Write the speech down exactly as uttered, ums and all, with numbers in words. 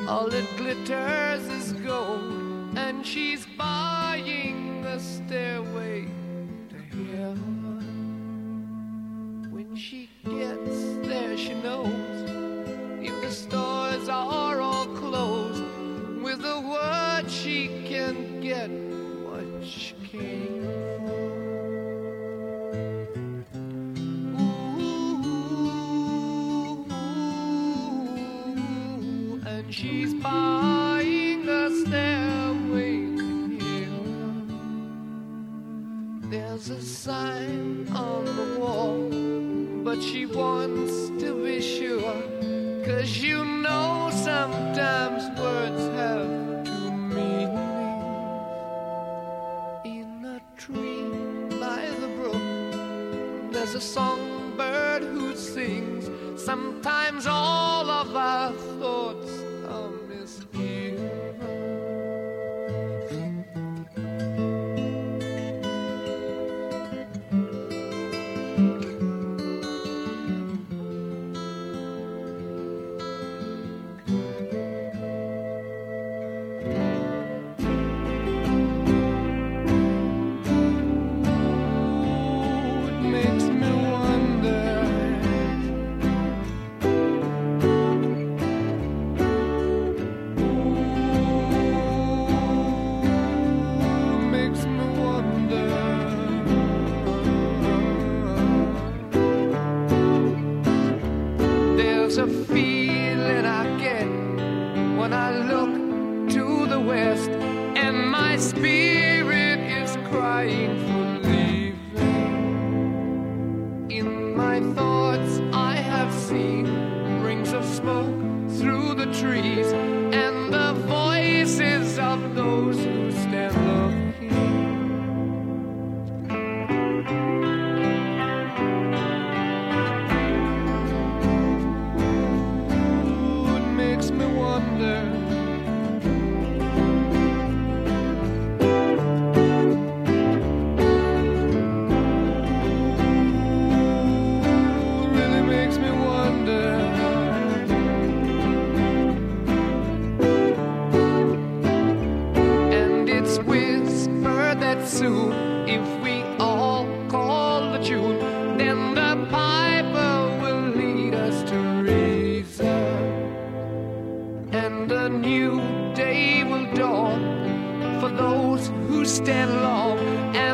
all it glitters is gold, and she's buying the stairway to heaven. When she gets there, she knows if the stores are all closed, with a word she can get what she came for. Ooh, and she's buying the stairway to heaven. There's a sign on the wall, but she wants to be sure, 'cause you know sometimes words have two meanings. In a tree by the brook, there's a songbird who sings. Sometimes all of our thoughts are misgiven. There's a feeling I get when I look to the west, and my spirit is crying for leaving. In my thoughts I have seen rings of smoke through the trees, and the voices of those who stand looking. Soon, if we all call the tune, then the piper will lead us to reason, and a new day will dawn for those who stand long. And